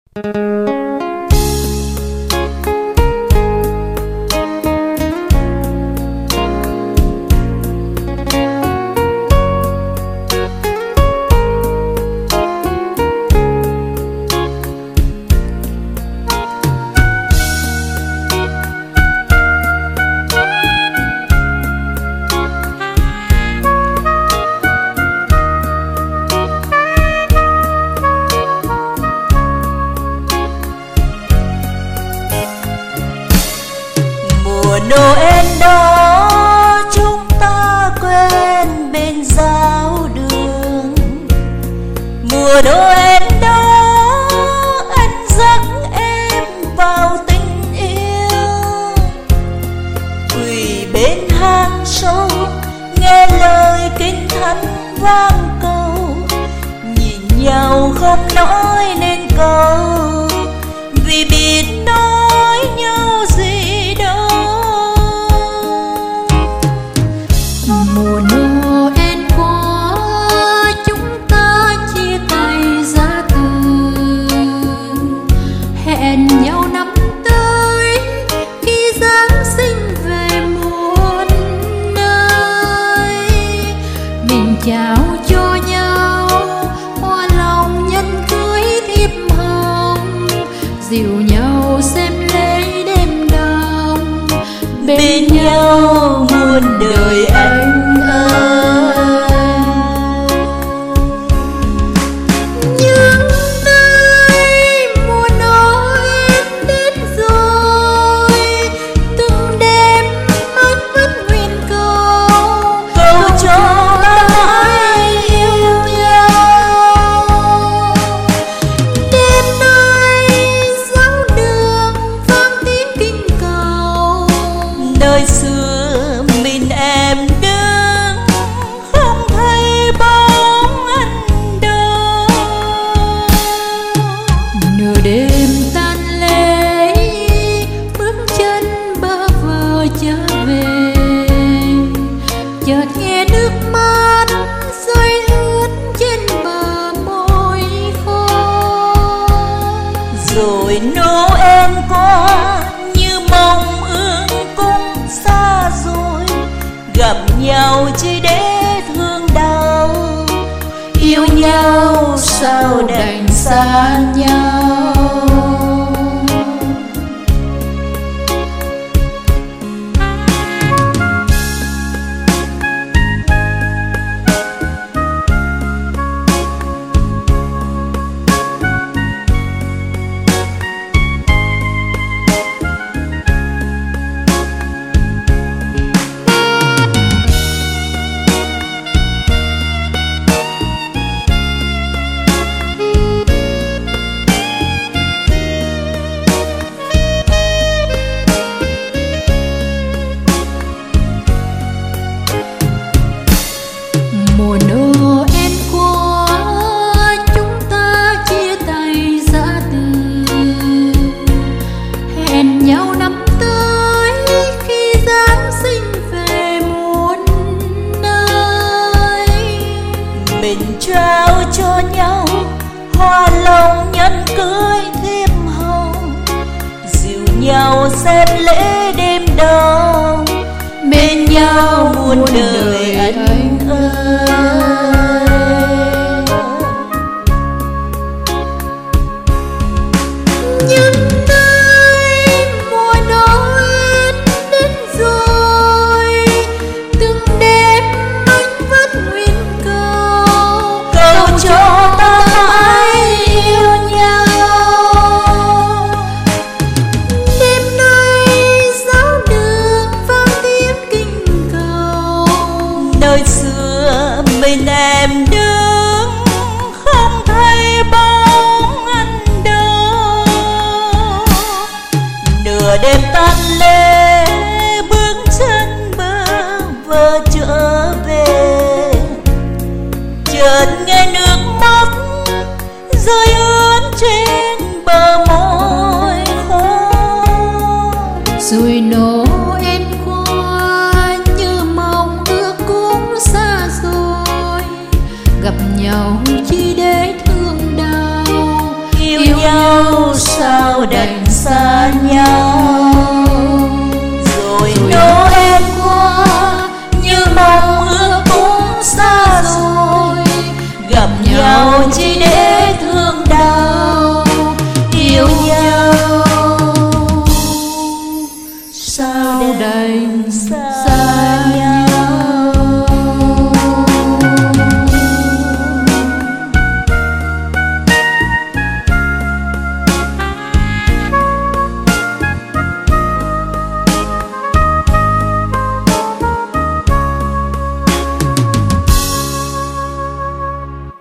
Noel đó chúng ta quen bên giao đường. Mùa Noel đó anh dắt em vào tình yêu. Quỳ bên hang sâu nghe lời kinh thánh vang cầu, nhìn nhau không nói nên câu, vì biết nói nhau gì đâu. Mùa Noel qua chúng ta chia tay ra từ, hẹn nhau năm tới khi Giáng sinh về muôn nơi. Mình chào cho nhau hoa lòng nhân cưới thiệp hồng, dìu nhau xem lễ đêm đông, bên nhau muôn đời anh ơi. Nhưng nay mùa Noel đến rồi, từng đêm anh vẫn nguyện cầu cho ta mãi yêu nhau. Đêm nay giáo đường vang tiếng kinh cầu, Nơi xưa mình em đứng không thấy bóng anh đâu. nửa đêm tan lễ bước chân bơ vơ trở về, chợt nghe nước mắt rơi ướt trên bờ môi khô. Rồi Noel qua như mong ước cũng xa rồi, gặp nhau chỉ để thương đau, yêu nhau sao đành xa nhau. Mùa Noel qua chúng ta chia tay ra từ, hẹn nhau năm tới khi Giáng sinh về muôn nơi. Mình trao cho nhau hoa lòng nhân cưới thiệp hồng, dìu nhau xem lễ đêm đông, bên nhau muôn đời anh ơi. Nhưng nay mùa Noel đến rồi, từng đêm anh vẫn nguyện cầu cho ta mãi yêu nhau. Đêm nay giáo đường vang tiếng kinh cầu, Nơi xưa mình đành xa nhau. Rồi Noel qua như mong ước cũng xa rồi, gặp nhau chỉ để thương đau yêu nhau. Sao đành xa